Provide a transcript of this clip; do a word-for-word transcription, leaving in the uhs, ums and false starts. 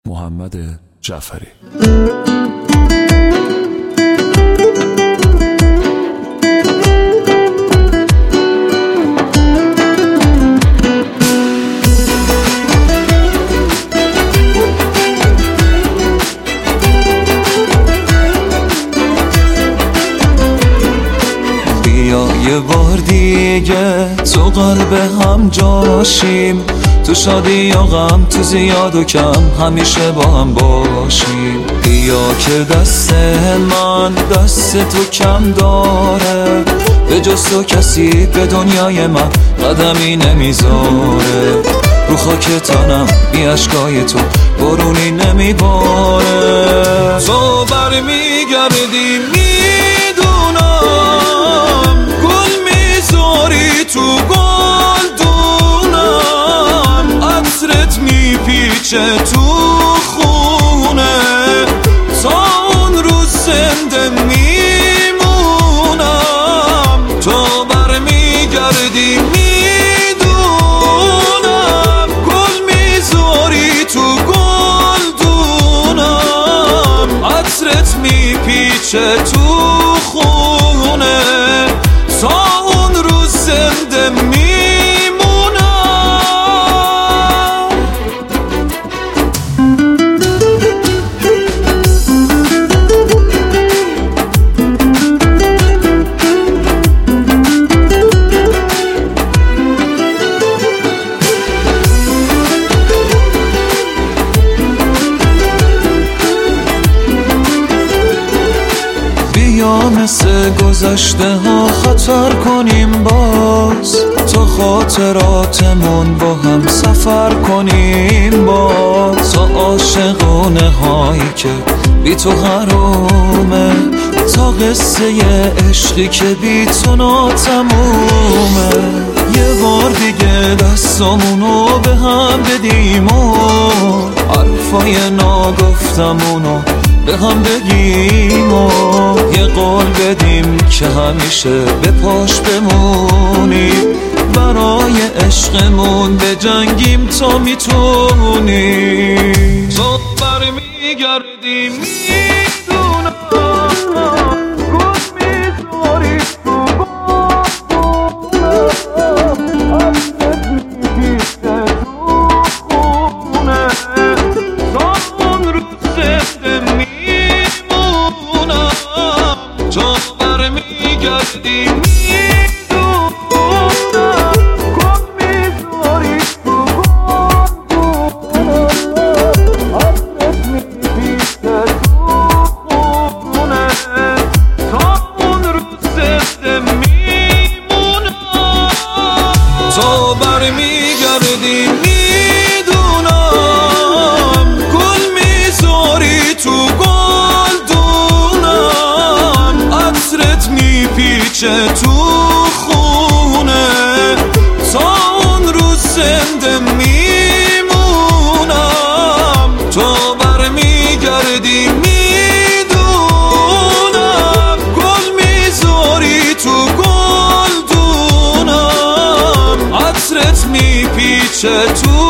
محمد جعفری. بیا یه بار دیگه تو قلب هم جاشیم، تو شادی یا غم، تو زیاد و کم همیشه با هم باشیم. بیا که دست من دست تو کم داره، به جز تو کسی به دنیای من قدمی نمیذاره. رو خاک تنم بی اشکای تو برونی نمیباره. تو برمیگردی میدونم، گل میذاری تو گلدونم، عطرت میپیچه تو خونه، تا اون روز زنده میمونم. تو برمیگردی میدونم، گل میذاری تو گلدونم، عطرت میپیچه تو خونه، تا اون روز زنده میمونم. بیا مثل گذشته ها خطر کنیم باز، تا خاطراتمون با هم سفر کنیم باز، تا عاشقونه هایی که بی تو حرومه، تا قصه عشقی که بی تو ناتمومه. یه بار دیگه دستامونو به هم بدیم و حرفای ناگفتمونو به هم بگیم و یه قول بدیم که همیشه به پاش بمونیم، برای عشقمون بجنگیم تا میتونیم. تو برمیگردی میدونم، گل میذاری تو گلدونم، عطرت میپیچه تو خونه، تا اون روز زنده میمونم. تو برمیگردی میدونم، گل میذاری تو گلدونم، عطرت میپیچه تو خونه، تا اون روز زنده میمونم. تو برمیگردی میدونم، گل میذاری تو گلدونم، عطرت میپیچه تو خونه، تا اون روز زنده میمونم. تو برمیگردی میدونم، گل میذاری تو گلدونم، عطرت میپیچه تو